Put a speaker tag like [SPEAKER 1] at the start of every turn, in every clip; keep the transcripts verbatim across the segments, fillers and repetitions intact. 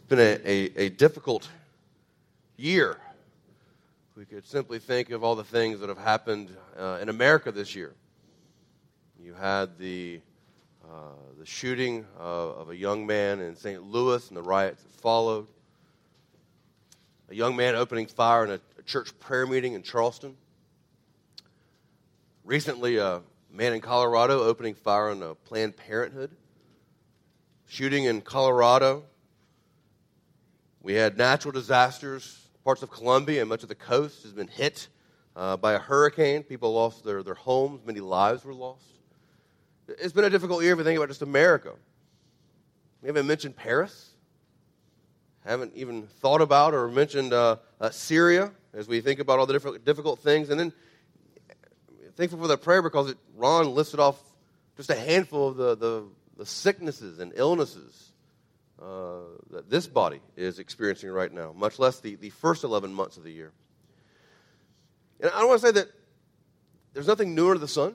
[SPEAKER 1] been a, a, a difficult year. We could simply think of all the things that have happened uh, in America this year. You had the uh, the shooting of, of a young man in Saint Louis and the riots that followed. A young man opening fire in a, a church prayer meeting in Charleston. Recently, a man in Colorado opening fire on a Planned Parenthood. Shooting in Colorado. We had natural disasters. Parts of Colombia and much of the coast has been hit uh, by a hurricane. People lost their, their homes. Many lives were lost. It's been a difficult year if you think about just America. We haven't mentioned Paris. Haven't even thought about or mentioned uh, uh, Syria as we think about all the different difficult things. And then thankful for that prayer because it, Ron listed off just a handful of the, the, the sicknesses and illnesses uh, that this body is experiencing right now, much less the, the first eleven months of the year. And I want to say that there's nothing new under the sun.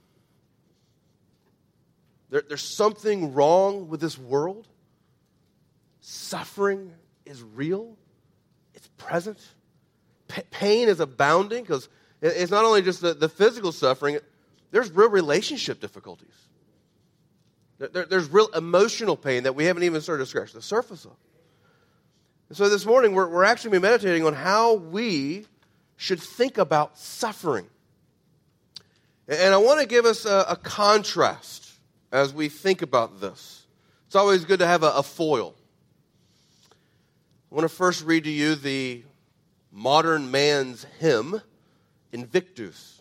[SPEAKER 1] There, there's something wrong with this world. Suffering is real. It's present. P- pain is abounding because it's not only just the, the physical suffering. There's real relationship difficulties. There, there's real emotional pain that we haven't even started to scratch the surface of. And so this morning, we're, we're actually meditating on how we should think about suffering. And I want to give us a, a contrast as we think about this. It's always good to have a, a foil. I want to first read to you the modern man's hymn, Invictus.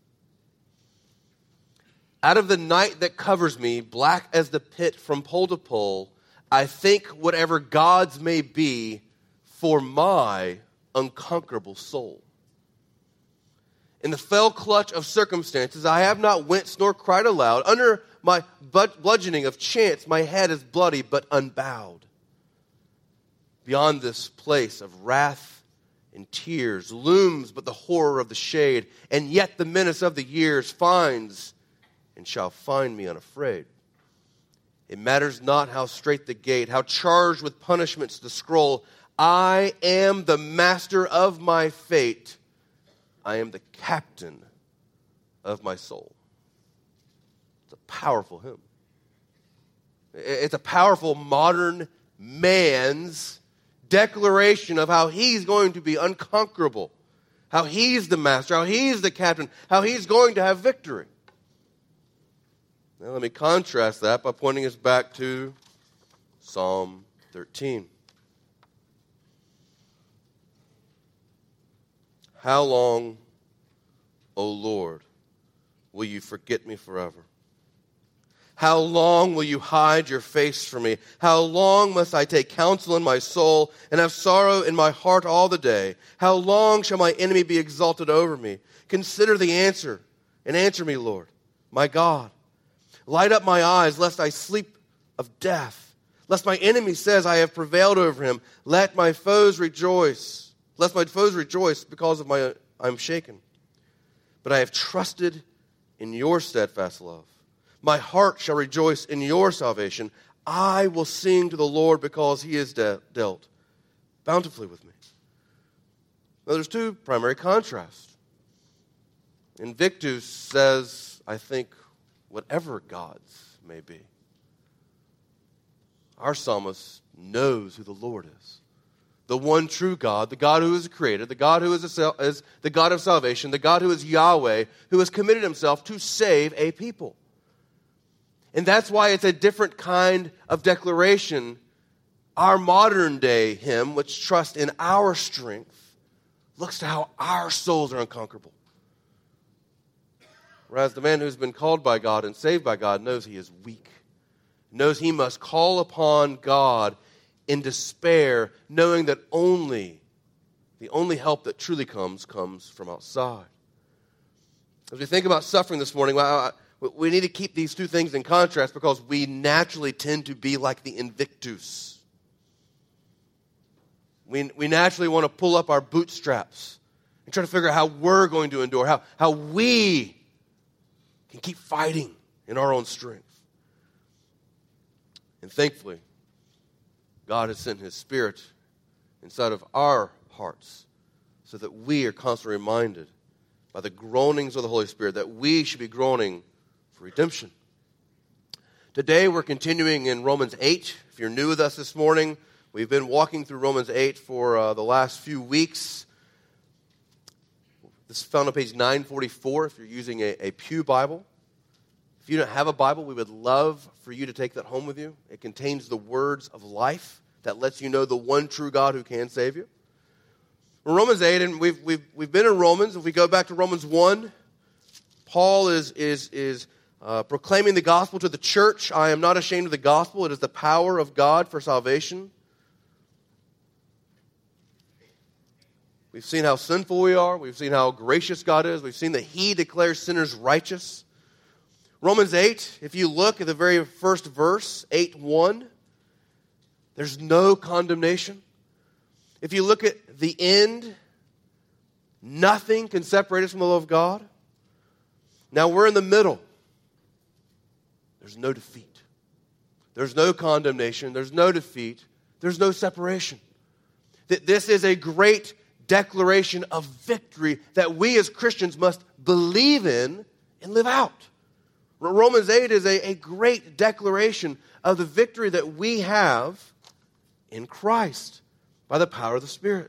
[SPEAKER 1] Out of the night that covers me, black as the pit from pole to pole, I think whatever gods may be for my unconquerable soul. In the fell clutch of circumstances, I have not winced nor cried aloud. Under my bludgeoning of chance, my head is bloody but unbowed. Beyond this place of wrath and tears looms but the horror of the shade, and yet the menace of the years finds and shall find me unafraid. It matters not how straight the gate, how charged with punishments the scroll. I am the master of my fate. I am the captain of my soul. It's a powerful hymn. It's a powerful modern man's declaration of how he's going to be unconquerable, how he's the master, how he's the captain, how he's going to have victory. Now let me contrast that by pointing us back to Psalm thirteen. How long, O Lord, will you forget me forever? How long will you hide your face from me? How long must I take counsel in my soul and have sorrow in my heart all the day? How long shall my enemy be exalted over me? Consider the answer and answer me, Lord, my God. Light up my eyes, lest I sleep of death. Lest my enemy says, I have prevailed over him. Let my foes rejoice. Lest my foes rejoice because of my I am shaken. But I have trusted in your steadfast love. My heart shall rejoice in your salvation. I will sing to the Lord because he has de- dealt bountifully with me. Now there's two primary contrasts. Invictus says, I think, whatever gods may be. Our psalmist knows who the Lord is. The one true God, the God who is created, the God who is, a, is the God of salvation, the God who is Yahweh, who has committed himself to save a people. And that's why it's a different kind of declaration. Our modern day hymn, which trusts in our strength, looks to how our souls are unconquerable. Whereas the man who's been called by God and saved by God knows he is weak, knows he must call upon God in despair, knowing that only, the only help that truly comes, comes from outside. As we think about suffering this morning, we need to keep these two things in contrast because we naturally tend to be like the Invictus. We, we naturally want to pull up our bootstraps and try to figure out how we're going to endure, how, how we can keep fighting in our own strength. And thankfully, God has sent his Spirit inside of our hearts so that we are constantly reminded by the groanings of the Holy Spirit that we should be groaning for redemption. Today we're continuing in Romans eight. If you're new with us this morning, we've been walking through Romans eight for uh, the last few weeks. This is found on page nine forty-four if you're using a, a Pew Bible. If you don't have a Bible, we would love for you to take that home with you. It contains the words of life that lets you know the one true God who can save you. We're Romans eight, and we've we've we've been in Romans. If we go back to Romans one, Paul is is is uh, proclaiming the gospel to the church. I am not ashamed of the gospel. It is the power of God for salvation. We've seen how sinful we are. We've seen how gracious God is. We've seen that He declares sinners righteous. Romans eight, if you look at the very first verse, eight one, there's no condemnation. If you look at the end, nothing can separate us from the love of God. Now we're in the middle. There's no defeat. There's no condemnation. There's no defeat. There's no separation. This is a great declaration of victory that we as Christians must believe in and live out. Romans eight is a, a great declaration of the victory that we have in Christ by the power of the Spirit.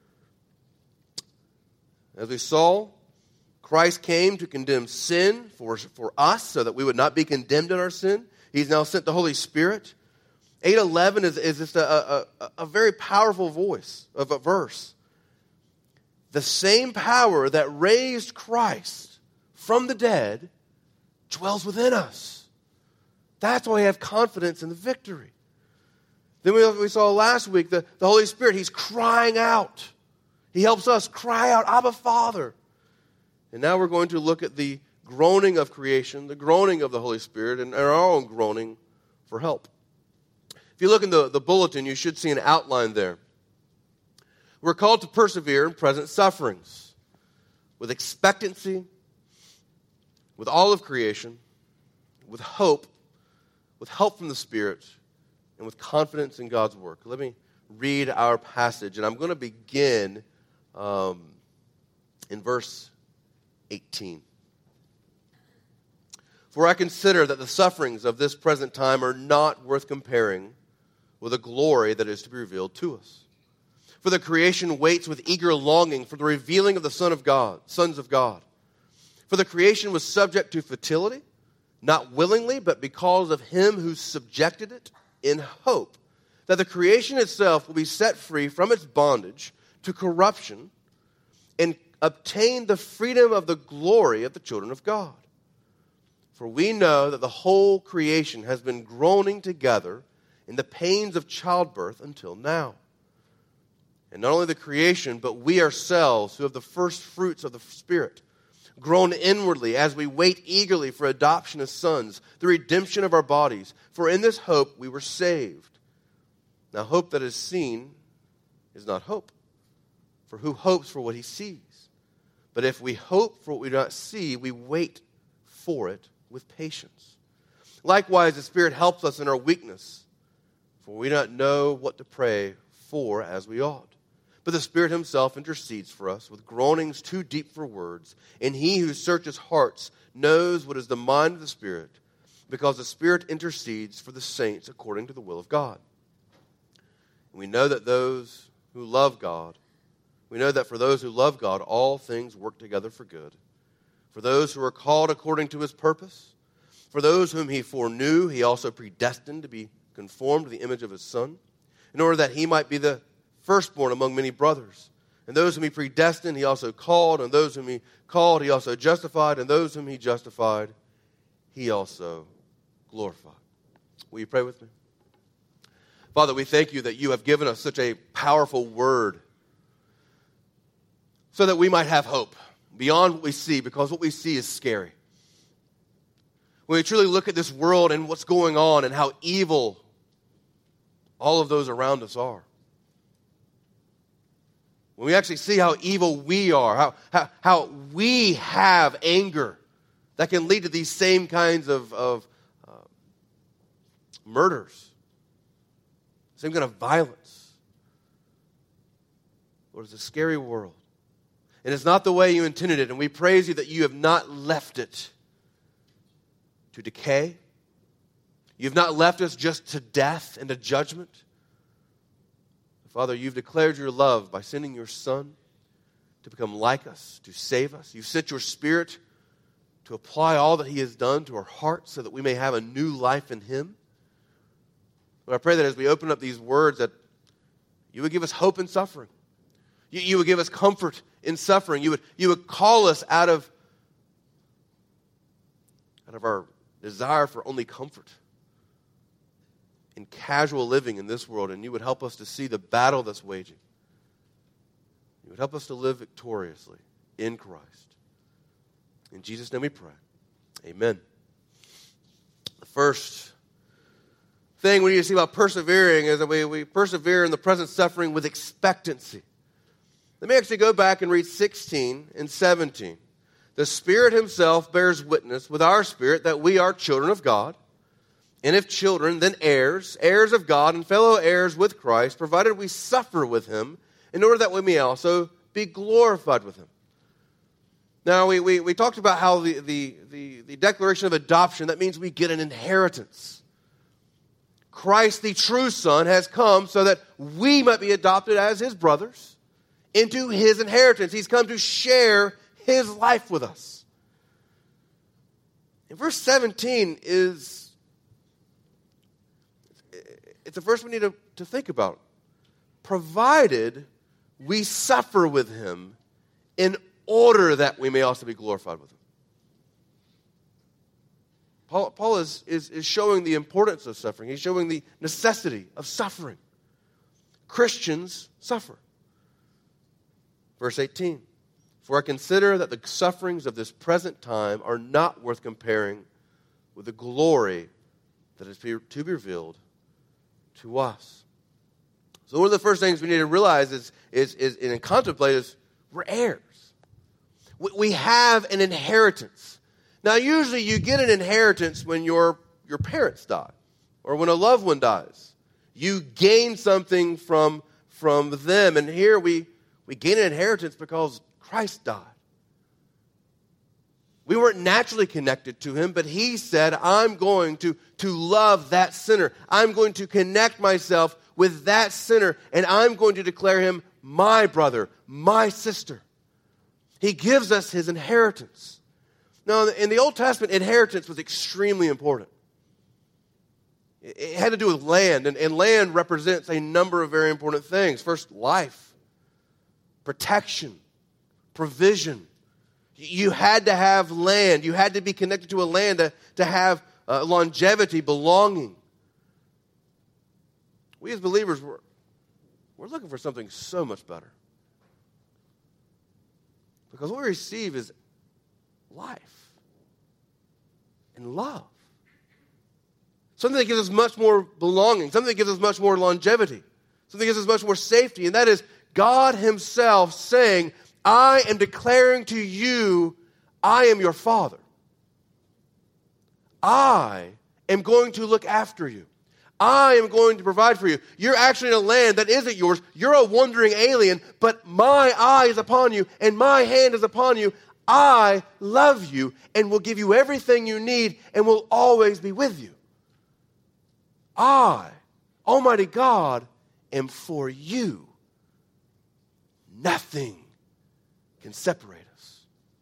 [SPEAKER 1] As we saw, Christ came to condemn sin for, for us so that we would not be condemned in our sin. He's now sent the Holy Spirit. eight eleven is, is just a, a, a very powerful voice of a verse. The same power that raised Christ from the dead dwells within us. That's why we have confidence in the victory. Then we, we saw last week the, the Holy Spirit, He's crying out. He helps us cry out, Abba, Father. And now we're going to look at the groaning of creation, the groaning of the Holy Spirit, and our own groaning for help. If you look in the, the bulletin, you should see an outline there. We're called to persevere in present sufferings with expectancy, with all of creation, with hope, with help from the Spirit, and with confidence in God's work. Let me read our passage, and I'm going to begin um, in verse eighteen. For I consider that the sufferings of this present time are not worth comparing with the glory that is to be revealed to us. For the creation waits with eager longing for the revealing of the Son of God, sons of God. For the creation was subject to futility, not willingly, but because of Him who subjected it, in hope that the creation itself will be set free from its bondage to corruption and obtain the freedom of the glory of the children of God. For we know that the whole creation has been groaning together in the pains of childbirth until now. And not only the creation, but we ourselves, who have the first fruits of the Spirit, groan inwardly as we wait eagerly for adoption as sons, the redemption of our bodies. For in this hope we were saved. Now hope that is seen is not hope. For who hopes for what he sees? But if we hope for what we do not see, we wait for it with patience. Likewise, the Spirit helps us in our weakness, for we do not know what to pray for as we ought. But the Spirit Himself intercedes for us with groanings too deep for words. And He who searches hearts knows what is the mind of the Spirit, because the Spirit intercedes for the saints according to the will of God. And we know that those who love God, we know that for those who love God, all things work together for good. For those who are called according to His purpose, for those whom He foreknew, He also predestined to be conformed to the image of His Son, in order that He might be the firstborn among many brothers. And those whom He predestined, He also called. And those whom He called, He also justified. And those whom He justified, He also glorified. Will you pray with me? Father, we thank You that You have given us such a powerful word so that we might have hope beyond what we see, because what we see is scary. When we truly look at this world and what's going on and how evil all of those around us are, when we actually see how evil we are, how, how, how we have anger that can lead to these same kinds of, of uh, murders, same kind of violence. Lord, it's a scary world. And it's not the way you intended it. And we praise you that you have not left it to decay. You have not left us just to death and to judgment. Father, you've declared your love by sending your Son to become like us, to save us. You've sent your Spirit to apply all that he has done to our hearts so that we may have a new life in him. Lord, I pray that as we open up these words that you would give us hope in suffering. You, you would give us comfort in suffering. You would, you would call us out of, out of our desire for only comfort in casual living in this world, and you would help us to see the battle that's waging. You would help us to live victoriously in Christ. In Jesus' name we pray. Amen. The first thing we need to see about persevering is that we, we persevere in the present suffering with expectancy. Let me actually go back and read sixteen and seventeen. The Spirit himself bears witness with our spirit that we are children of God. And if children, then heirs, heirs of God and fellow heirs with Christ, provided we suffer with him, in order that we may also be glorified with him. Now, we, we, we talked about how the, the, the, the declaration of adoption, that means we get an inheritance. Christ, the true Son, has come so that we might be adopted as his brothers into his inheritance. He's come to share his life with us. And verse seventeen is... It's a verse we need to, to think about. Provided we suffer with him in order that we may also be glorified with him. Paul, Paul is, is, is showing the importance of suffering. He's showing the necessity of suffering. Christians suffer. Verse eighteen. For I consider that the sufferings of this present time are not worth comparing with the glory that is to be revealed to us. So one of the first things we need to realize is, is, is and contemplate is we're heirs. We, we have an inheritance. Now, usually you get an inheritance when your, your parents die or when a loved one dies. You gain something from, from them. And here we, we gain an inheritance because Christ died. We weren't naturally connected to him, but he said, I'm going to, to love that sinner. I'm going to connect myself with that sinner, and I'm going to declare him my brother, my sister. He gives us his inheritance. Now, in the Old Testament, inheritance was extremely important. It had to do with land, and, and land represents a number of very important things. First, life, protection, provision. You had to have land. You had to be connected to a land to, to have uh, longevity, belonging. We as believers, we're, we're looking for something so much better. Because what we receive is life and love. Something that gives us much more belonging. Something that gives us much more longevity. Something that gives us much more safety. And that is God himself saying, I am declaring to you, I am your father. I am going to look after you. I am going to provide for you. You're actually in a land that isn't yours. You're a wandering alien, but my eye is upon you and my hand is upon you. I love you and will give you everything you need and will always be with you. I, Almighty God, am for you. Nothing can separate us.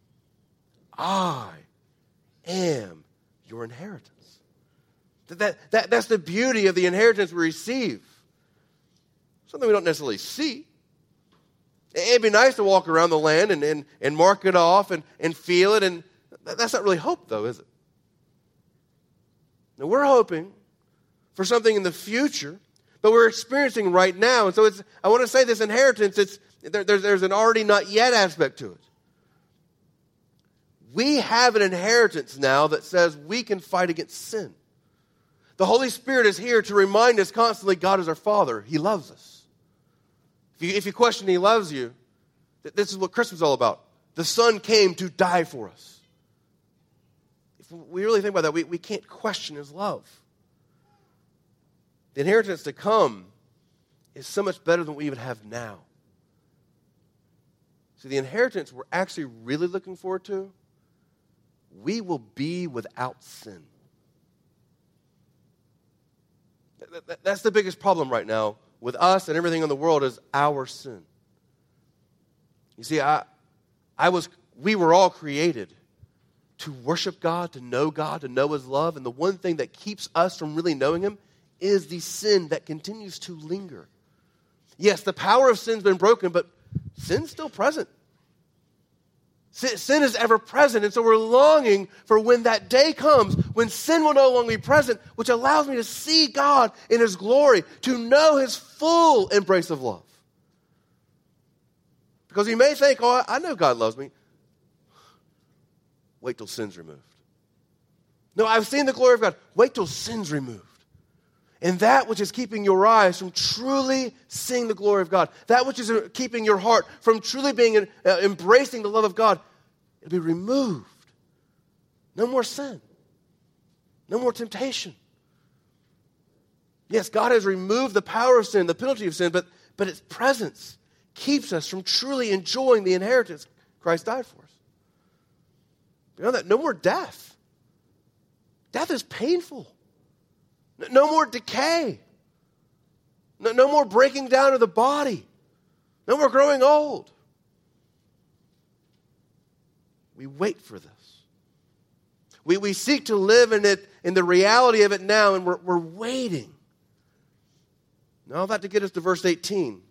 [SPEAKER 1] I am your inheritance. That, that, that's the beauty of the inheritance we receive. Something we don't necessarily see. It'd be nice to walk around the land and, and, and mark it off and, and feel it, and that's not really hope, though, is it? Now, we're hoping for something in the future, but we're experiencing right now. And so it's, I want to say this inheritance, it's There, there's, there's an already not yet aspect to it. We have an inheritance now that says we can fight against sin. The Holy Spirit is here to remind us constantly God is our Father. He loves us. If you, if you question He loves you, this is what Christmas is all about. The Son came to die for us. If we really think about that, we, we can't question His love. The inheritance to come is so much better than what we even have now. See, the inheritance we're actually really looking forward to, we will be without sin. That's the biggest problem right now with us and everything in the world is our sin. You see, I, I was, we were all created to worship God, to know God, to know His love. And the one thing that keeps us from really knowing Him is the sin that continues to linger. Yes, the power of sin's been broken, but sin's still present. Sin, sin is ever present, and so we're longing for when that day comes, when sin will no longer be present, which allows me to see God in His glory, to know His full embrace of love. Because you may think, oh, I know God loves me. Wait till sin's removed. No, I've seen the glory of God. Wait till sin's removed. And that which is keeping your eyes from truly seeing the glory of God, that which is keeping your heart from truly being uh, embracing the love of God, it'll be removed. No more sin. No more temptation. Yes, God has removed the power of sin, the penalty of sin, but, but its presence keeps us from truly enjoying the inheritance Christ died for us. Beyond that, no more death. Death is painful. No more decay. No, no more breaking down of the body. No more growing old. We wait for this. We, we seek to live in it, in the reality of it now, and we're, we're waiting. Now I'm about to get us to verse eighteen.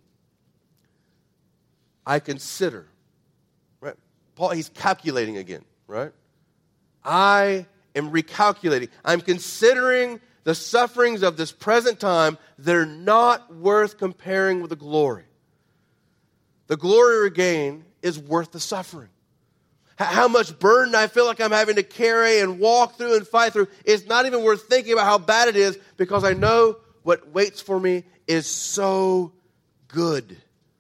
[SPEAKER 1] I consider. Right? Paul, he's calculating again, right? I am recalculating. I'm considering the sufferings of this present time. They're not worth comparing with the glory. The glory we gain is worth the suffering. How much burden I feel like I'm having to carry and walk through and fight through, it's not even worth thinking about how bad it is, because I know what waits for me is so good.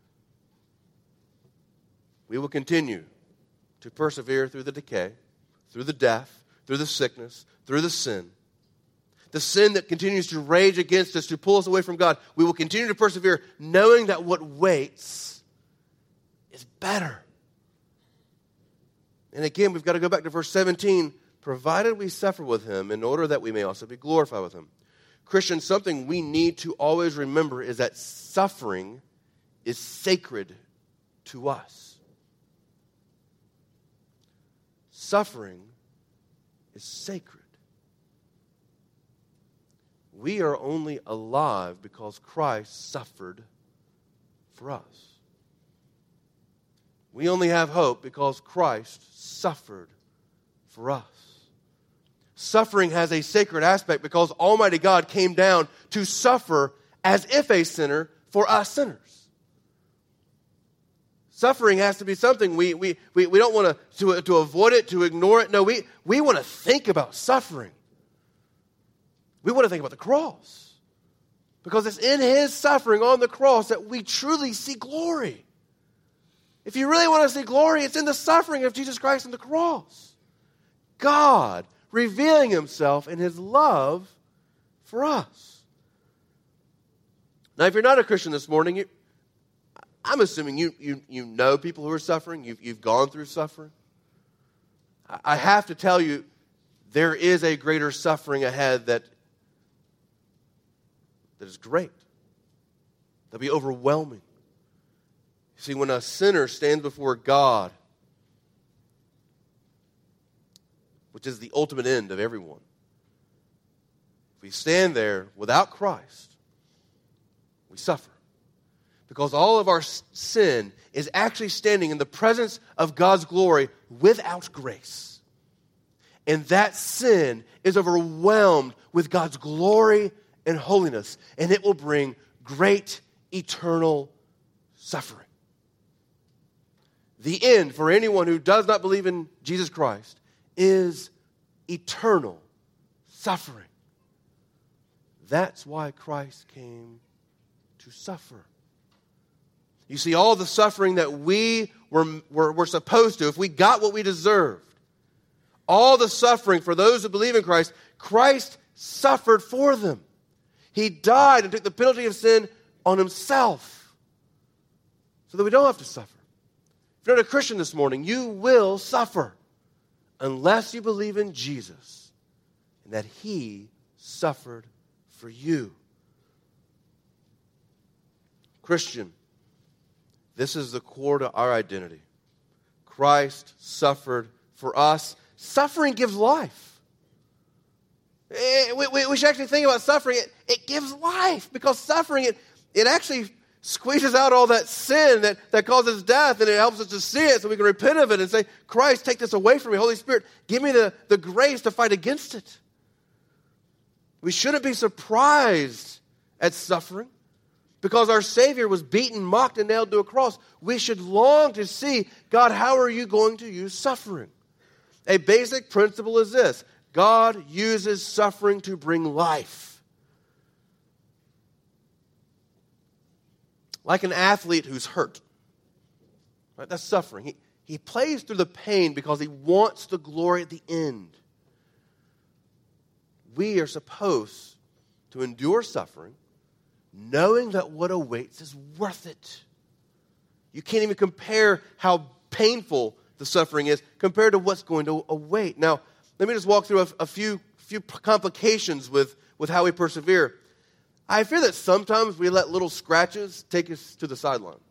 [SPEAKER 1] We will continue to persevere through the decay, through the death, through the sickness, through the sin. The sin that continues to rage against us, to pull us away from God. We will continue to persevere knowing that what waits is better. And again, we've got to go back to verse seventeen. Provided we suffer with Him in order that we may also be glorified with Him. Christians, something we need to always remember is that suffering is sacred to us. Suffering is sacred. We are only alive because Christ suffered for us. We only have hope because Christ suffered for us. Suffering has a sacred aspect because Almighty God came down to suffer as if a sinner for us sinners. Suffering has to be something we we we, we don't want to, to to avoid it, to ignore it. No, we, we want to think about suffering. We want to think about the cross. Because it's in His suffering on the cross that we truly see glory. If you really want to see glory, it's in the suffering of Jesus Christ on the cross. God revealing Himself in His love for us. Now, if you're not a Christian this morning, you, I'm assuming you, you, you know people who are suffering. You've, you've gone through suffering. I, I have to tell you, there is a greater suffering ahead that, that is great. That'll be overwhelming. See, when a sinner stands before God, which is the ultimate end of everyone, if we stand there without Christ, we suffer. Because all of our sin is actually standing in the presence of God's glory without grace. And that sin is overwhelmed with God's glory and holiness. And it will bring great eternal suffering. The end for anyone who does not believe in Jesus Christ is eternal suffering. That's why Christ came to suffer. You see, all the suffering that we were, were, were supposed to, if we got what we deserved, all the suffering for those who believe in Christ, Christ suffered for them. He died and took the penalty of sin on himself so that we don't have to suffer. If you're not a Christian this morning, you will suffer unless you believe in Jesus and that he suffered for you. Christian, this is the core to our identity. Christ suffered for us. Suffering gives life. We, we, we should actually think about suffering. It, it gives life because suffering, it, it actually squeezes out all that sin that, that causes death, and it helps us to see it so we can repent of it and say, Christ, take this away from me. Holy Spirit, give me the, the grace to fight against it. We shouldn't be surprised at suffering because our Savior was beaten, mocked, and nailed to a cross. We should long to see, God, how are you going to use suffering? A basic principle is this: God uses suffering to bring life. Like an athlete who's hurt. Right? That's suffering. He, he plays through the pain because he wants the glory at the end. We are supposed to endure suffering knowing that what awaits is worth it. You can't even compare how painful the suffering is compared to what's going to await. Now, let me just walk through a, a few, few complications with, with how we persevere. I fear that sometimes we let little scratches take us to the sideline.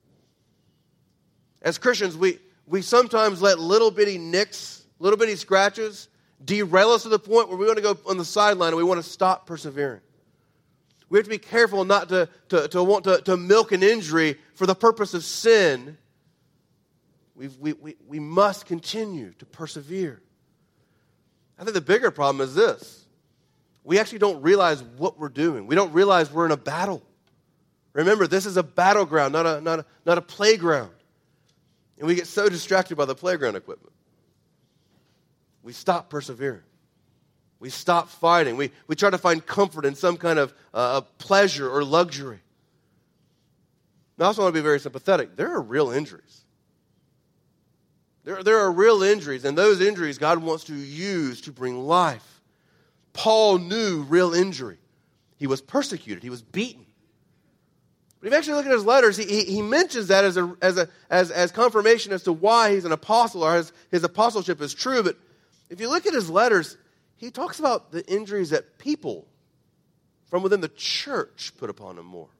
[SPEAKER 1] As Christians, we, we sometimes let little bitty nicks, little bitty scratches derail us to the point where we want to go on the sideline and we want to stop persevering. We have to be careful not to, to, to want to, to milk an injury for the purpose of sin. We've, we, we, we must continue to persevere. I think the bigger problem is this. We actually don't realize what we're doing. We don't realize we're in a battle. Remember, this is a battleground, not a, not a, not a playground. And we get so distracted by the playground equipment. We stop persevering. We stop fighting. We, we try to find comfort in some kind of uh, pleasure or luxury. Now, I also want to be very sympathetic. There are real injuries. There, there are real injuries, and those injuries God wants to use to bring life. Paul knew real injury. He was persecuted. He was beaten. But if you actually look at his letters, he, he, he mentions that as, a, as, a, as, as confirmation as to why he's an apostle or his, his apostleship is true. But if you look at his letters, he talks about the injuries that people from within the church put upon him more.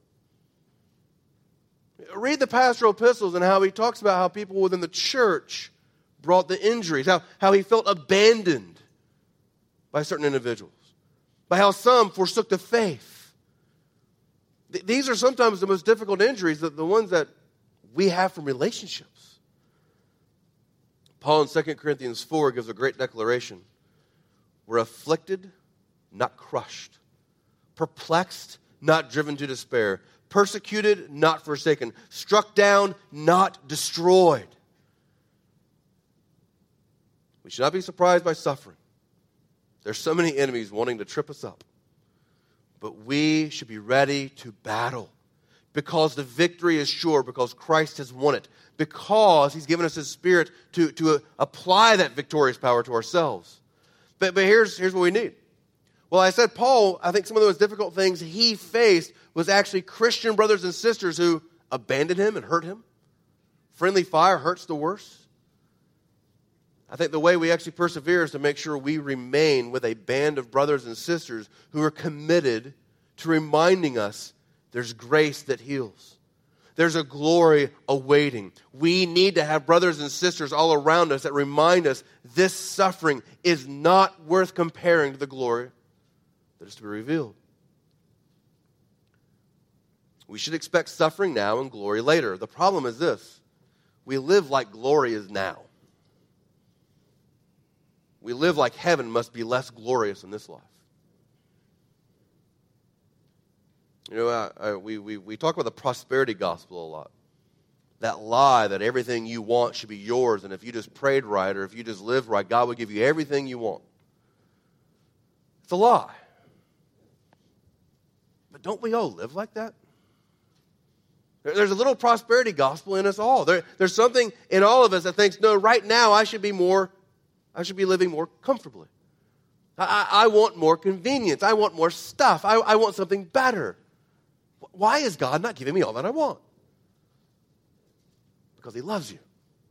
[SPEAKER 1] Read the pastoral epistles and how he talks about how people within the church brought the injuries, how, how he felt abandoned by certain individuals, by how some forsook the faith. Th- these are sometimes the most difficult injuries, the, the ones that we have from relationships. Paul in Second Corinthians four gives a great declaration. We're afflicted, not crushed. Perplexed, not driven to despair. Persecuted, not forsaken. Struck down, not destroyed. We should not be surprised by suffering. There's so many enemies wanting to trip us up. But we should be ready to battle because the victory is sure, because Christ has won it, because he's given us his Spirit to, to uh, apply that victorious power to ourselves. But, but here's, here's what we need. Well, I said Paul, I think some of those difficult things he faced was actually Christian brothers and sisters who abandoned him and hurt him. Friendly fire hurts the worst. I think the way we actually persevere is to make sure we remain with a band of brothers and sisters who are committed to reminding us there's grace that heals. There's a glory awaiting. We need to have brothers and sisters all around us that remind us this suffering is not worth comparing to the glory that is to be revealed. We should expect suffering now and glory later. The problem is this. We live like glory is now. We live like heaven must be less glorious in this life. You know, I, I, we, we, we talk about the prosperity gospel a lot. That lie that everything you want should be yours, and if you just prayed right or if you just lived right, God would give you everything you want. It's a lie. But don't we all live like that? There, there's a little prosperity gospel in us all. There, there's something in all of us that thinks, no, right now I should be more I should be living more comfortably. I, I, I want more convenience. I want more stuff. I, I want something better. Why is God not giving me all that I want? Because he loves you.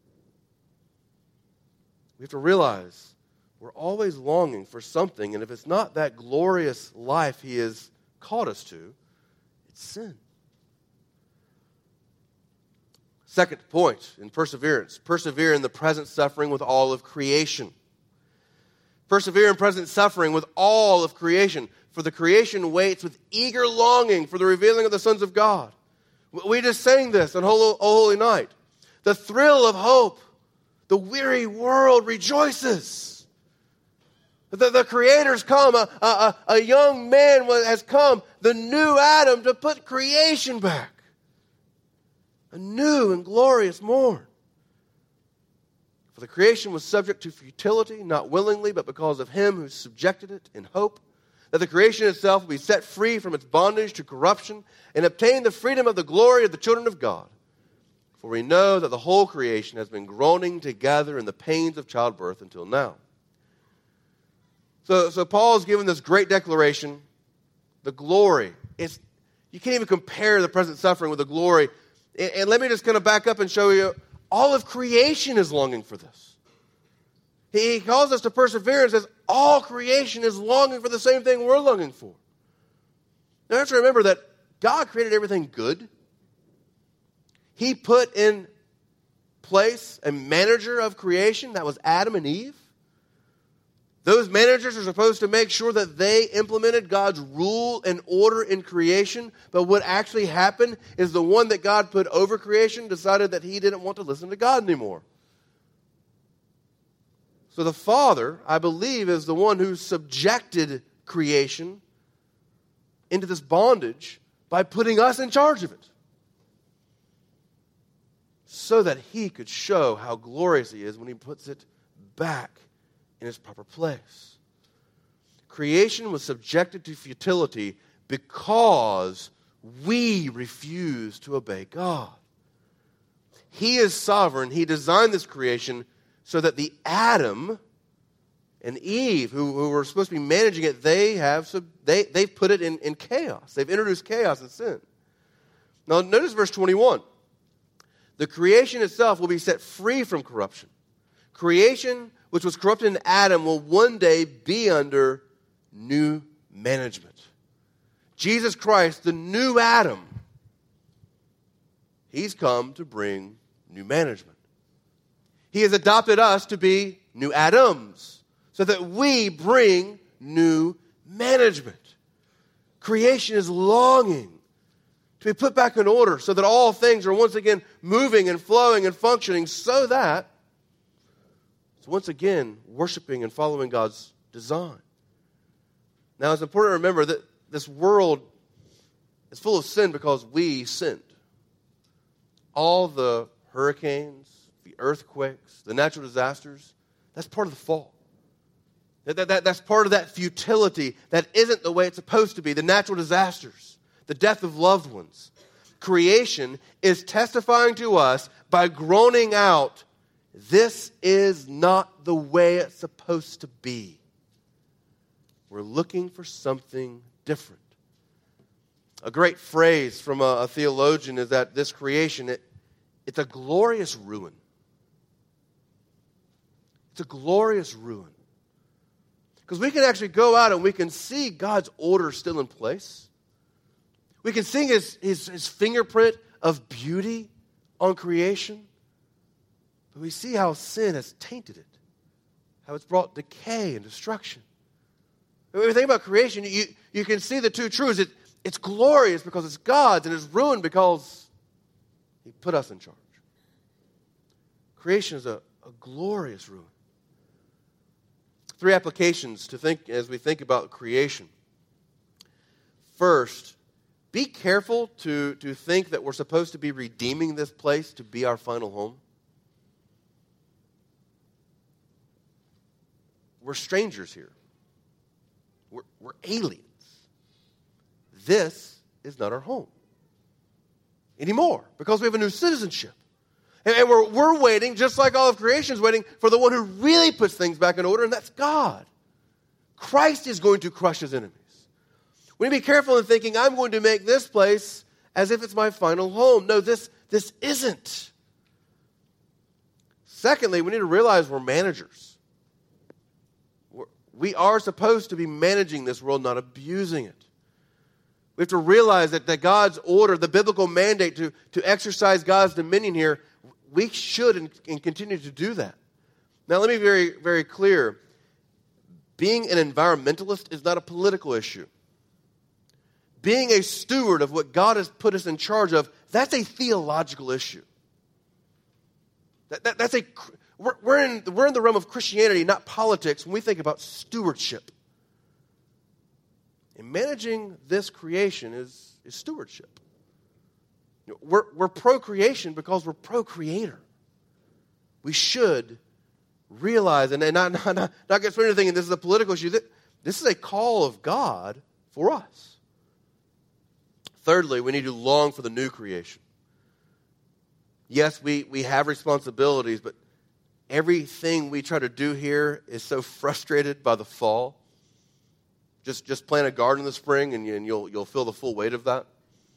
[SPEAKER 1] We have to realize we're always longing for something, and if it's not that glorious life he has called us to, it's sin. Second point in perseverance. Persevere in the present suffering with all of creation. Persevere in present suffering with all of creation. For the creation waits with eager longing for the revealing of the sons of God. We just sang this on Holy, Holy Night. The thrill of hope. The weary world rejoices. The, the Creator's come. A, a, a young man has come. The new Adam to put creation back. A new and glorious morn. For the creation was subject to futility, not willingly, but because of him who subjected it in hope, that the creation itself will be set free from its bondage to corruption and obtain the freedom of the glory of the children of God. For we know that the whole creation has been groaning together in the pains of childbirth until now. So, so Paul is given this great declaration, the glory. It's, you can't even compare the present suffering with the glory. And, and let me just kind of back up and show you, all of creation is longing for this. He, he calls us to persevere and says, all creation is longing for the same thing we're longing for. Now, you have to remember that God created everything good. He put in place a manager of creation, that was Adam and Eve. Those managers are supposed to make sure that they implemented God's rule and order in creation. But what actually happened is the one that God put over creation decided that he didn't want to listen to God anymore. So the Father, I believe, is the one who subjected creation into this bondage by putting us in charge of it. So that he could show how glorious he is when he puts it back in its proper place. Creation was subjected to futility because we refuse to obey God. He is sovereign. He designed this creation so that the Adam and Eve, who, who were supposed to be managing it, they have sub, they, they've put it in, in chaos. They've introduced chaos and sin. Now notice verse twenty-one. The creation itself will be set free from corruption. Creation, which was corrupted in Adam, will one day be under new management. Jesus Christ, the new Adam, he's come to bring new management. He has adopted us to be new Adams, so that we bring new management. Creation is longing to be put back in order so that all things are once again moving and flowing and functioning so that it's once again worshiping and following God's design. Now, it's important to remember that this world is full of sin because we sinned. All the hurricanes, the earthquakes, the natural disasters, that's part of the fall. That, that, that, that's part of that futility that isn't the way it's supposed to be. The natural disasters, the death of loved ones. Creation is testifying to us by groaning out, this is not the way it's supposed to be. We're looking for something different. A great phrase from a, a theologian is that this creation, it, it's a glorious ruin. It's a glorious ruin. Because we can actually go out and we can see God's order still in place. We can see his, his, his fingerprint of beauty on creation. But we see how sin has tainted it. How it's brought decay and destruction. When we think about creation, you, you can see the two truths. It, it's glorious because it's God's, and it's ruined because he put us in charge. Creation is a, a glorious ruin. Three applications to think as we think about creation. First, be careful to, to think that we're supposed to be redeeming this place to be our final home. We're strangers here. We're, we're aliens. This is not our home anymore because we have a new citizenship. And, and we're, we're waiting, just like all of creation is waiting, for the one who really puts things back in order, and that's God. Christ is going to crush his enemies. We need to be careful in thinking, I'm going to make this place as if it's my final home. No, this, this isn't. Secondly, we need to realize we're managers. We're, we are supposed to be managing this world, not abusing it. We have to realize that, that God's order, the biblical mandate to, to exercise God's dominion here, we should and, and continue to do that. Now, let me be very, very clear. Being an environmentalist is not a political issue. Being a steward of what God has put us in charge of, that's a theological issue. That, that, that's a we're, we're in we're in the realm of Christianity, not politics, when we think about stewardship. And managing this creation is, is stewardship. We're, we're procreation because we're procreator. We should realize, and not, not, not, not get anything, and this is a political issue, that this is a call of God for us. Thirdly, we need to long for the new creation. Yes, we, we have responsibilities, but everything we try to do here is so frustrated by the fall. Just, just plant a garden in the spring and, you, and you'll, you'll feel the full weight of that.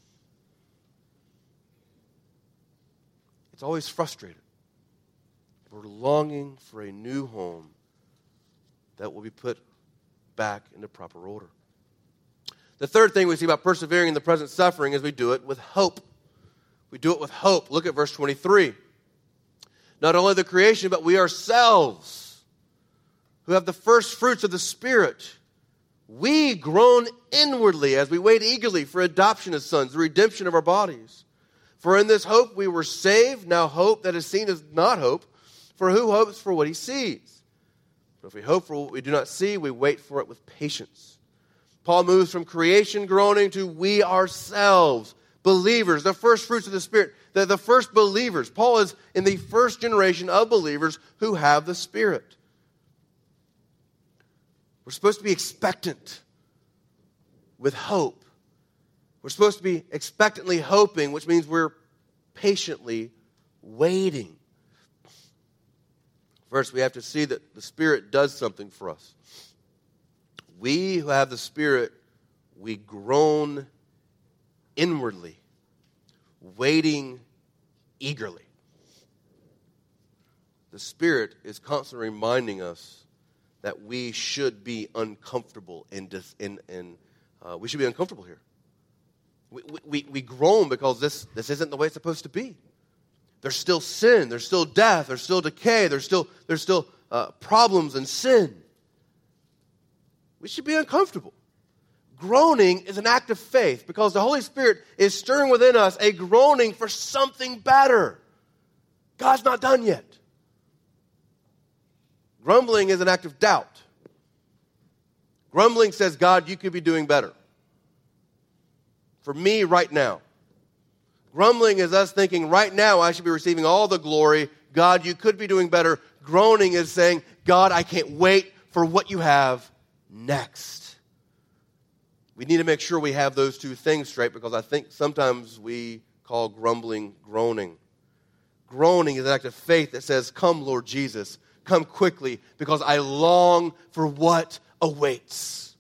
[SPEAKER 1] It's always frustrated. We're longing for a new home that will be put back into proper order. The third thing we see about persevering in the present suffering is we do it with hope. We do it with hope. Look at verse twenty-three. Not only the creation, but we ourselves, who have the first fruits of the Spirit, we groan inwardly as we wait eagerly for adoption as sons, the redemption of our bodies. For in this hope we were saved. Now hope that is seen is not hope. For who hopes for what he sees? But if we hope for what we do not see, we wait for it with patience. Paul moves from creation groaning to we ourselves, believers, the first fruits of the Spirit, the, the first believers. Paul is in the first generation of believers who have the Spirit. We're supposed to be expectant with hope. We're supposed to be expectantly hoping, which means we're patiently waiting. First, we have to see that the Spirit does something for us. We who have the Spirit, we groan inwardly, waiting eagerly. The Spirit is constantly reminding us that we should be uncomfortable and, dis, and, and uh, we should be uncomfortable here. We, we, we groan because this, this isn't the way it's supposed to be. There's still sin. There's still death. There's still decay. There's still, there's still uh, problems and sin. We should be uncomfortable. Groaning is an act of faith because the Holy Spirit is stirring within us a groaning for something better. God's not done yet. Grumbling is an act of doubt. Grumbling says, God, you could be doing better. For me right now. Grumbling is us thinking, right now I should be receiving all the glory. God, you could be doing better. Groaning is saying, God, I can't wait for what you have next. We need to make sure we have those two things straight because I think sometimes we call grumbling groaning. Groaning is an act of faith that says, come, Lord Jesus, come quickly because I long for what awaits.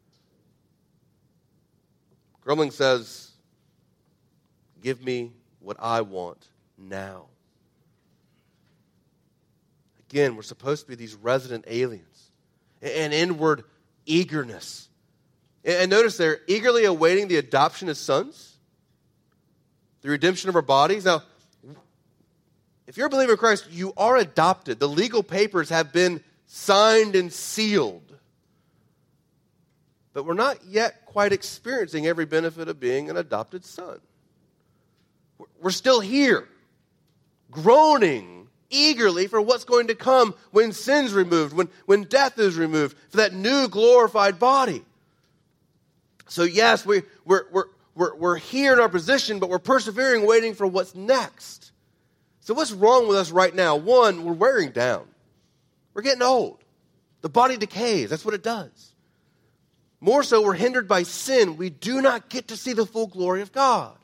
[SPEAKER 1] Grumbling says, give me what I want now. Again, we're supposed to be these resident aliens. An inward eagerness. And notice they're eagerly awaiting the adoption as sons. The redemption of our bodies. Now, if you're a believer in Christ, you are adopted. The legal papers have been signed and sealed. But we're not yet quite experiencing every benefit of being an adopted son. We're still here, groaning eagerly for what's going to come when sin's removed, when, when death is removed, for that new glorified body. So yes, we, we're, we're, we're, we're here in our position, but we're persevering, waiting for what's next. So what's wrong with us right now? One, we're wearing down. We're getting old. The body decays. That's what it does. More so, we're hindered by sin. We do not get to see the full glory of God.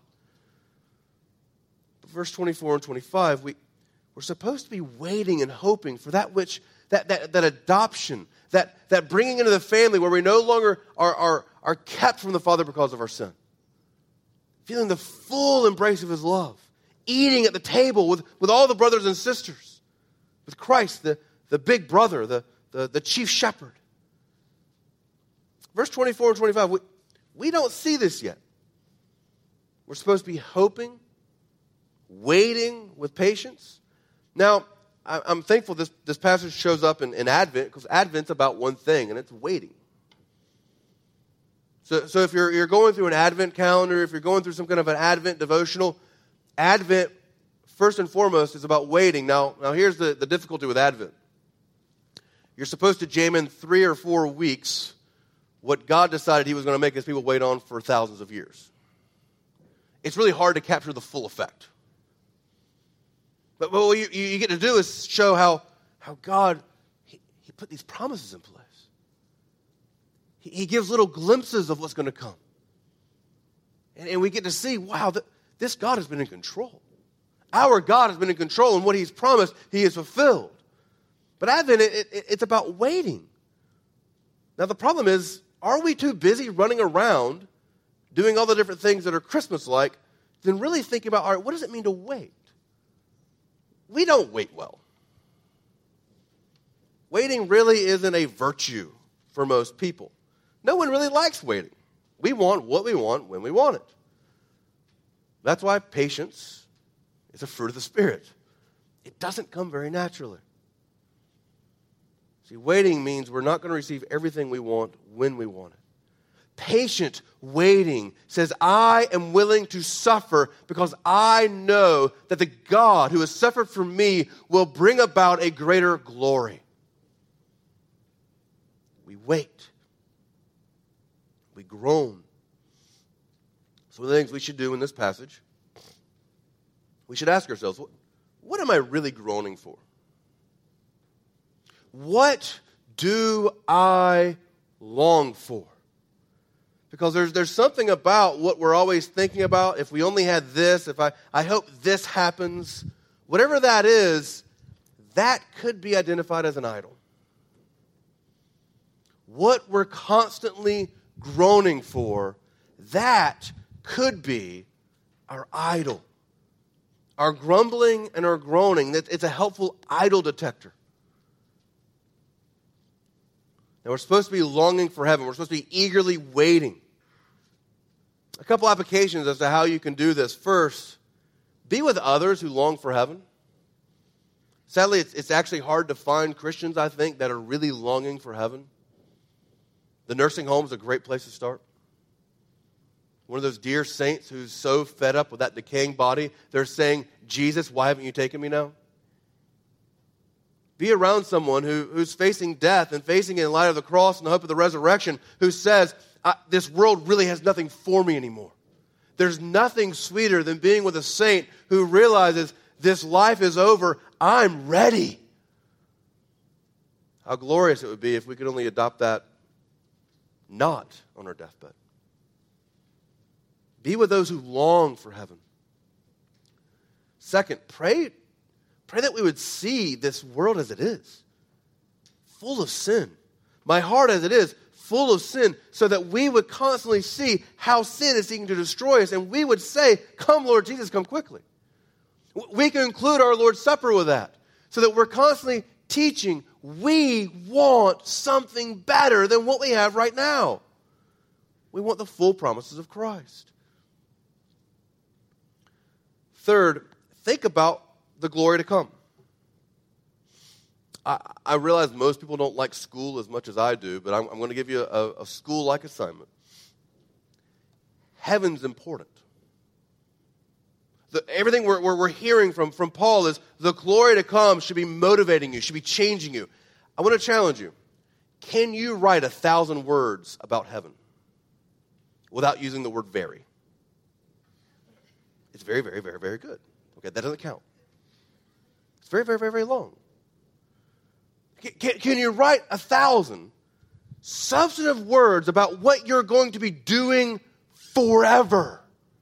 [SPEAKER 1] But verse twenty-four and twenty-five, we, we're supposed to be waiting and hoping for that which, that, that, that adoption, that, that bringing into the family where we no longer are, are, are kept from the Father because of our sin. feeling the full embrace of his love, eating at the table with, with all the brothers and sisters, with Christ, the, the big brother, the, the, the chief shepherd. Verse twenty-four and twenty-five, we, we don't see this yet. We're supposed to be hoping, waiting with patience. Now, I, I'm thankful this, this passage shows up in, in Advent, because Advent's about one thing, and it's waiting. So, so if you're, you're going through an Advent calendar, if you're going through some kind of an Advent devotional, Advent, first and foremost, is about waiting. Now, now here's the, the difficulty with Advent. You're supposed to jam in three or four weeks what God decided he was going to make his people wait on for thousands of years. It's really hard to capture the full effect. But, but what you, you get to do is show how, how God, he, he put these promises in place. He, he gives little glimpses of what's going to come. And, and we get to see, wow, th- this God has been in control. Our God has been in control, and what he's promised, he has fulfilled. But Advent, it, it, it's about waiting. Now, the problem is, are we too busy running around doing all the different things that are Christmas-like than really thinking about, all right, what does it mean to wait? We don't wait well. Waiting really isn't a virtue for most people. No one really likes waiting. We want what we want when we want it. That's why patience is a fruit of the Spirit. It doesn't come very naturally. See, waiting means we're not going to receive everything we want when we want it. Patient waiting says, I am willing to suffer because I know that the God who has suffered for me will bring about a greater glory. We wait. We groan. So one of the things we should do in this passage, we should ask ourselves, what, what am I really groaning for? What do I long for? Because there's there's something about what we're always thinking about. If we only had this, if I, I hope this happens, whatever that is, that could be identified as an idol. What we're constantly groaning for, that could be our idol. Our grumbling and our groaning, it's a helpful idol detector. And we're supposed to be longing for heaven. We're supposed to be eagerly waiting. A couple applications as to how you can do this. First, be with others who long for heaven. Sadly, it's, it's actually hard to find Christians, I think, that are really longing for heaven. The nursing home is a great place to start. One of those dear saints who's so fed up with that decaying body, they're saying, Jesus, why haven't you taken me now? Be around someone who, who's facing death and facing it in light of the cross and the hope of the resurrection, who says, this world really has nothing for me anymore. There's nothing sweeter than being with a saint who realizes this life is over. I'm ready. How glorious it would be if we could only adopt that not on our deathbed. Be with those who long for heaven. Second, pray Pray that we would see this world as it is, full of sin. My heart as it is, full of sin, so that we would constantly see how sin is seeking to destroy us, and we would say, come, Lord Jesus, come quickly. We can include our Lord's Supper with that, so that we're constantly teaching we want something better than what we have right now. We want the full promises of Christ. Third, think about the glory to come. I, I realize most people don't like school as much as I do, but I'm, I'm going to give you a, a school-like assignment. Heaven's important. The, everything we're, we're, we're hearing from, from Paul is the glory to come should be motivating you, should be changing you. I want to challenge you. Can you write a thousand words about heaven without using the word very? It's very, very, very, very good. Okay, that doesn't count. It's very, very, very, very long. Can, can, can you write a thousand substantive words about what you're going to be doing forever?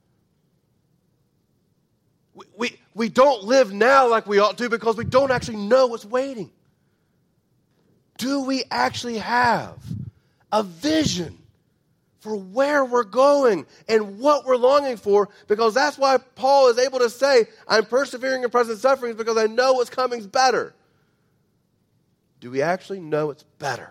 [SPEAKER 1] We, we, we don't live now like we ought to because we don't actually know what's waiting. Do we actually have a vision for where we're going and what we're longing for, because that's why Paul is able to say, I'm persevering in present sufferings because I know what's coming is better. Do we actually know it's better?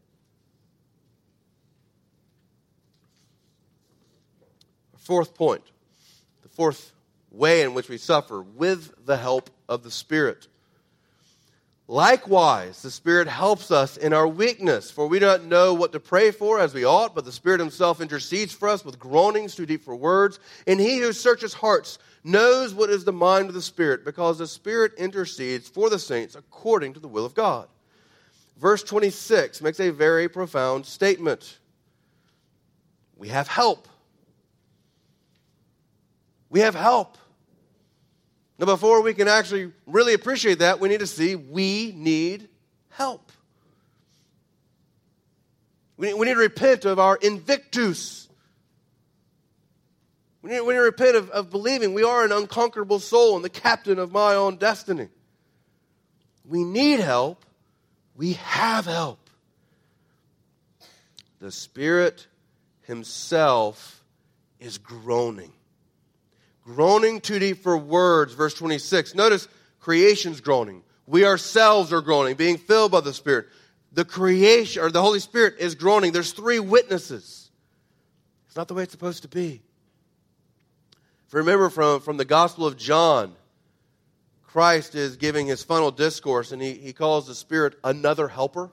[SPEAKER 1] Fourth point, the fourth way in which we suffer, with the help of the Spirit. Likewise, the Spirit helps us in our weakness, for we do not know what to pray for as we ought, but the Spirit himself intercedes for us with groanings too deep for words. And he who searches hearts knows what is the mind of the Spirit, because the Spirit intercedes for the saints according to the will of God. Verse twenty-six makes a very profound statement. We have help. We have help. Now, before we can actually really appreciate that, we need to see we need help. We need, we need to repent of our invictus. We need, we need to repent of, of believing we are an unconquerable soul and the captain of my own destiny. We need help. We have help. The Spirit himself is groaning. Groaning too deep for words, verse twenty-six. Notice creation's groaning. We ourselves are groaning, being filled by the Spirit. The creation, or the Holy Spirit is groaning. There's three witnesses. It's not the way it's supposed to be. If you remember from, from the Gospel of John, Christ is giving his final discourse, and he, he calls the Spirit another helper.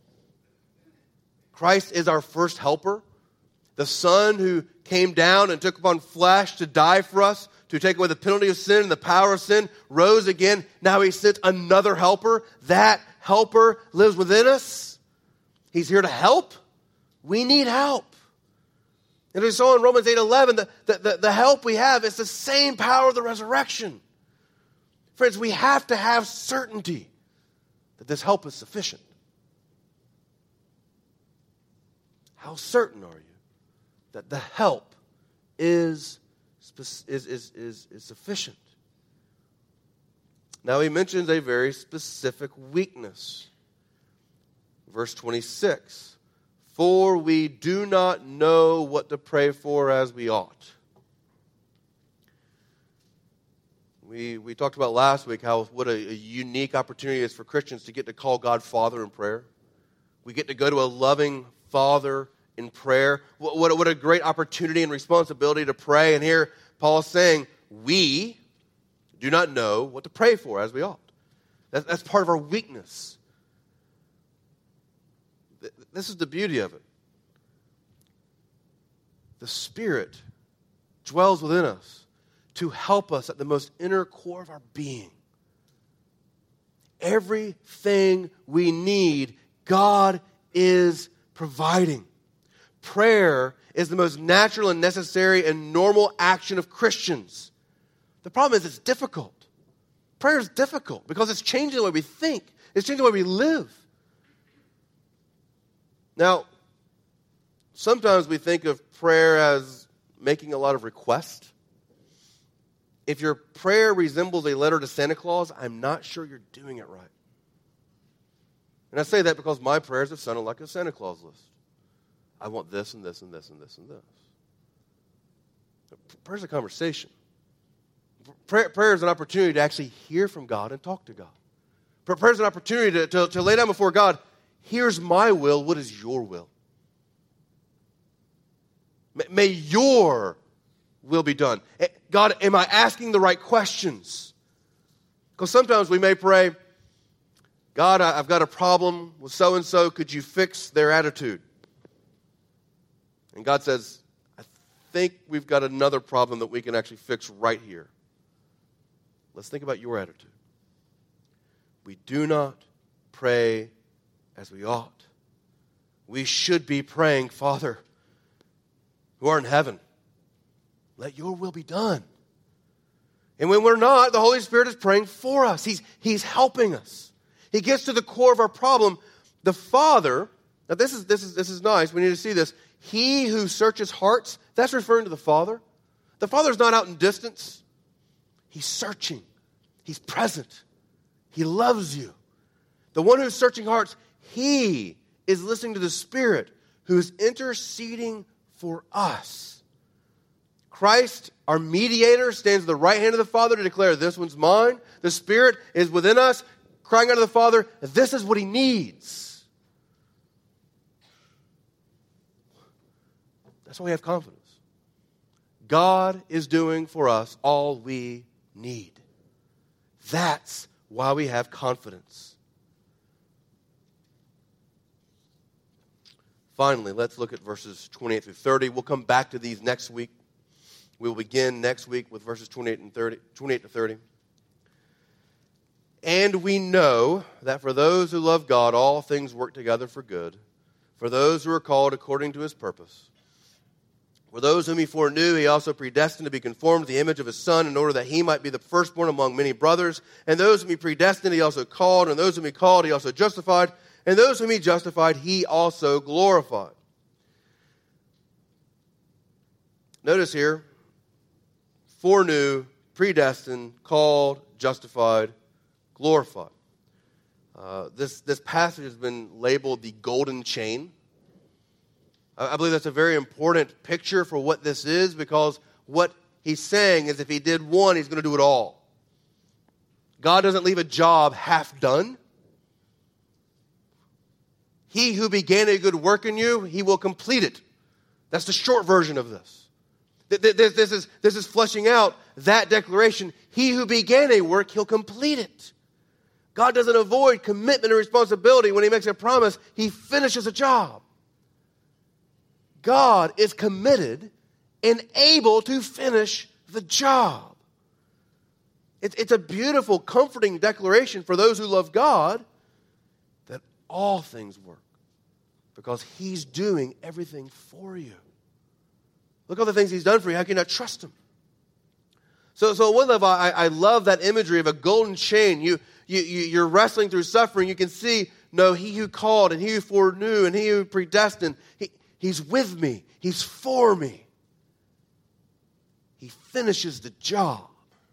[SPEAKER 1] Christ is our first helper. The Son who came down and took upon flesh to die for us, to take away the penalty of sin and the power of sin, rose again. Now he sent another helper. That helper lives within us. He's here to help. We need help. And we saw in Romans eight eleven, the, the, the, the help we have is the same power of the resurrection. Friends, we have to have certainty that this help is sufficient. How certain are you that the help is, is, is, is, is sufficient? Now he mentions a very specific weakness. Verse twenty-six, for we do not know what to pray for as we ought. We, we talked about last week how what a, a unique opportunity it is for Christians to get to call God Father in prayer. We get to go to a loving Father in prayer. What, what, what a great opportunity and responsibility to pray. And here Paul's saying, we do not know what to pray for as we ought. That, that's part of our weakness. This is the beauty of it. The Spirit dwells within us to help us at the most inner core of our being. Everything we need, God is providing. Prayer is the most natural and necessary and normal action of Christians. The problem is it's difficult. Prayer is difficult because it's changing the way we think. It's changing the way we live. Now, sometimes we think of prayer as making a lot of requests. If your prayer resembles a letter to Santa Claus, I'm not sure you're doing it right. And I say that because my prayers have sounded like a Santa Claus list. I want this and this and this and this and this. Prayer is a conversation. Prayer, prayer is an opportunity to actually hear from God and talk to God. Prayer is an opportunity to, to, to lay down before God, here's my will, what is your will? May your will be done. God, am I asking the right questions? Because sometimes we may pray, God, I've got a problem with so-and-so. Could you fix their attitude? And God says, I think we've got another problem that we can actually fix right here. Let's think about your attitude. We do not pray as we ought. We should be praying, Father, who art in heaven, let your will be done. And when we're not, the Holy Spirit is praying for us. He's, he's helping us. He gets to the core of our problem. The Father, now this is, this is, this is nice. We need to see this. He who searches hearts, that's referring to the Father. The Father's not out in distance. He's searching. He's present. He loves you. The one who's searching hearts, he is listening to the Spirit who is interceding for us. Christ, our mediator, stands at the right hand of the Father to declare, this one's mine. The Spirit is within us, crying out to the Father, this is what he needs. That's why we have confidence. God is doing for us all we need. That's why we have confidence. Finally, let's look at verses twenty-eight through thirty. We'll come back to these next week. We'll begin next week with verses twenty-eight and thirty, twenty-eight to thirty. And we know that for those who love God, all things work together for good, for those who are called according to his purpose. For those whom he foreknew, he also predestined to be conformed to the image of his Son, in order that he might be the firstborn among many brothers. And those whom he predestined, he also called. And those whom he called, he also justified. And those whom he justified, he also glorified. Notice here, foreknew, predestined, called, justified, glorified. Uh, this, this passage has been labeled the golden chain. I believe that's a very important picture for what this is, because what he's saying is if he did one, he's going to do it all. God doesn't leave a job half done. He who began a good work in you, he will complete it. That's the short version of this. This, this, is, this is fleshing out that declaration. He who began a work, he'll complete it. God doesn't avoid commitment and responsibility. When he makes a promise, he finishes a job. God is committed and able to finish the job. It's, it's a beautiful, comforting declaration for those who love God that all things work because he's doing everything for you. Look at all the things he's done for you. How can you not trust him? So, so at one level, I, I love that imagery of a golden chain. You, you, you, you're wrestling through suffering. You can see, no, he who called and he who foreknew and he who predestined, he, he's with me. He's for me. He finishes the job.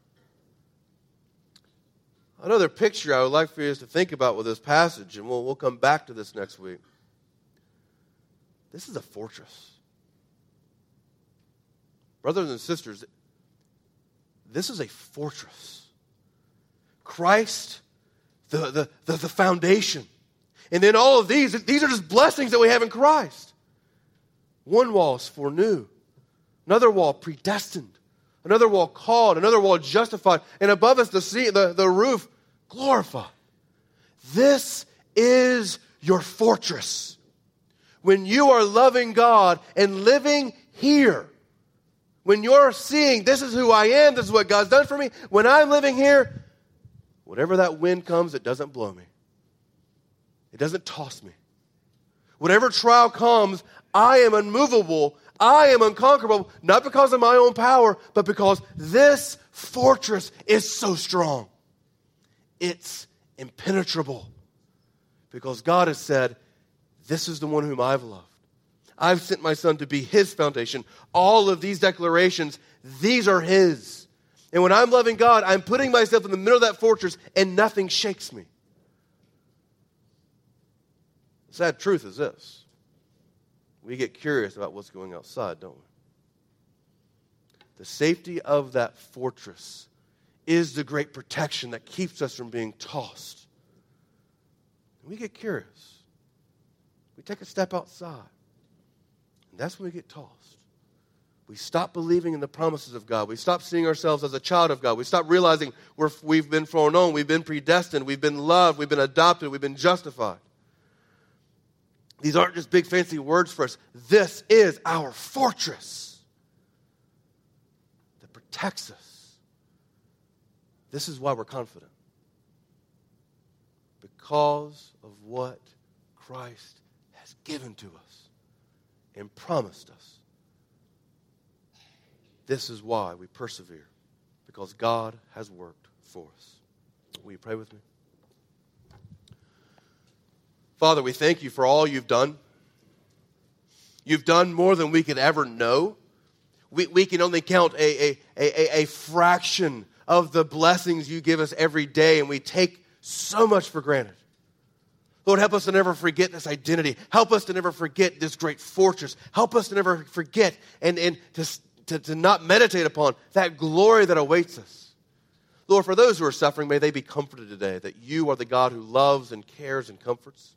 [SPEAKER 1] Another picture I would like for you to think about with this passage, and we'll, we'll come back to this next week. This is a fortress. Brothers and sisters, this is a fortress. Christ, the, the, the, the foundation. And then all of these, these are just blessings that we have in Christ. One wall is foreknew. Another wall predestined. Another wall called. Another wall justified. And above us, the, sea, the, the roof glorified. This is your fortress. When you are loving God and living here, when you're seeing, this is who I am, this is what God's done for me, when I'm living here, whatever that wind comes, it doesn't blow me. It doesn't toss me. Whatever trial comes, I am unmovable. I am unconquerable, not because of my own power, but because this fortress is so strong. It's impenetrable. Because God has said, this is the one whom I've loved. I've sent my Son to be his foundation. All of these declarations, these are his. And when I'm loving God, I'm putting myself in the middle of that fortress and nothing shakes me. The sad truth is this. We get curious about what's going outside, don't we? The safety of that fortress is the great protection that keeps us from being tossed. And we get curious. We take a step outside. And that's when we get tossed. We stop believing in the promises of God. We stop seeing ourselves as a child of God. We stop realizing we're, we've been foreknown, we've been predestined, we've been loved, we've been adopted, we've been justified. These aren't just big fancy words for us. This is our fortress that protects us. This is why we're confident. Because of what Christ has given to us and promised us. This is why we persevere. Because God has worked for us. Will you pray with me? Father, we thank you for all you've done. You've done more than we could ever know. We, we can only count a, a, a, a fraction of the blessings you give us every day, and we take so much for granted. Lord, help us to never forget this identity. Help us to never forget this great fortress. Help us to never forget and, and to, to, to not meditate upon that glory that awaits us. Lord, for those who are suffering, may they be comforted today that you are the God who loves and cares and comforts.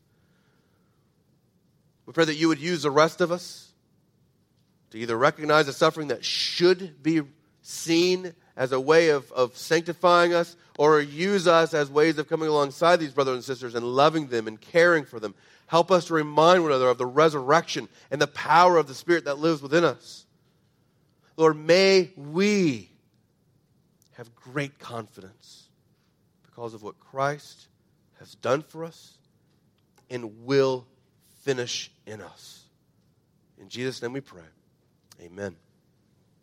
[SPEAKER 1] We pray that you would use the rest of us to either recognize the suffering that should be seen as a way of, of sanctifying us, or use us as ways of coming alongside these brothers and sisters and loving them and caring for them. Help us to remind one another of the resurrection and the power of the Spirit that lives within us. Lord, may we have great confidence because of what Christ has done for us and will finish in us. In Jesus' name we pray. Amen.